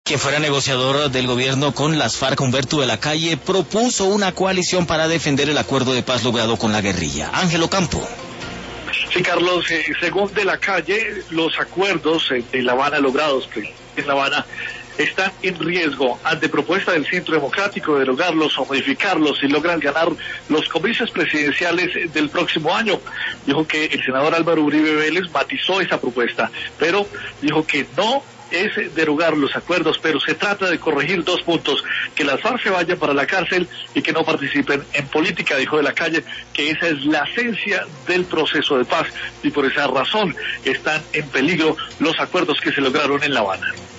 Quien fuera negociador del gobierno con las FARC, Humberto de la Calle, propuso una coalición para defender el acuerdo de paz logrado con la guerrilla. Ángelo Campo. Sí, Carlos, según de la Calle, los acuerdos de La Habana logrados en La Habana están en riesgo ante propuesta del Centro Democrático de derogarlos o modificarlos si logran ganar los comicios presidenciales del próximo año. Dijo que el senador Álvaro Uribe Vélez matizó esa propuesta, pero dijo que no es derogar los acuerdos, pero se trata de corregir dos puntos: que las FARC se vayan para la cárcel y que no participen en política. Dijo de la Calle que esa es la esencia del proceso de paz y por esa razón están en peligro los acuerdos que se lograron en La Habana.